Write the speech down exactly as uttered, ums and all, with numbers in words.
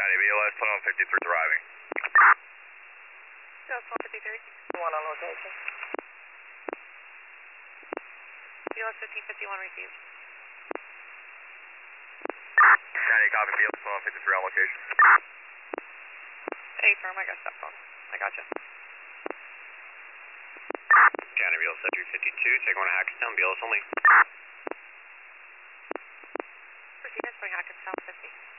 Johnny, B L S one fifty-three arriving. B L S one fifty-three. One on location. B L S fifteen fifty-one received. Johnny, copy B L S one fifty-three on location. Hey, firm, I got that phone. I gotcha. Johnny, B L S three fifty-two, take one to Hackettstown, B L S only. Proceed, going Hackettstown fifty.